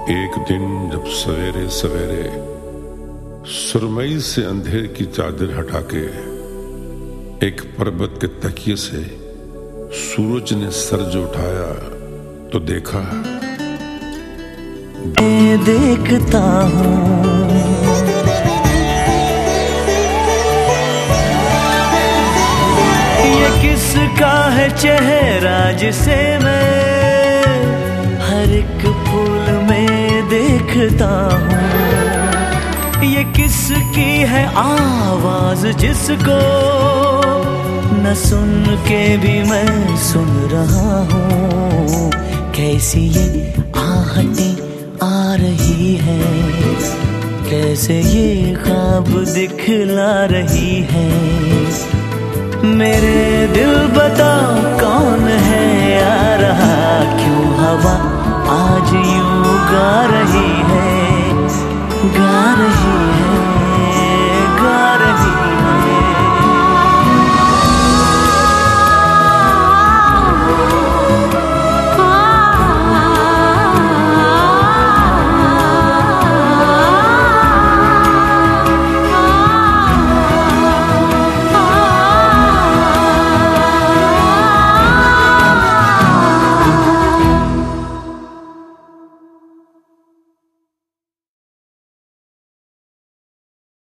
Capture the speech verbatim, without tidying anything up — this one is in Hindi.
एक दिन जब सवेरे सवेरे सुरमई से अंधेर की चादर हटा के एक पर्वत के तकिए से सूरज ने सर जो उठाया तो देखा, मैं देखता हूँ ये किसका है चेहरा जिसे मैं हर एक फूल में देखता हूँ। ये किसकी है आवाज जिसको न सुन के भी मैं सुन रहा हूँ। कैसी ये आहटें आ रही है, कैसे ये ख्वाब दिखला रही है। मेरे दिल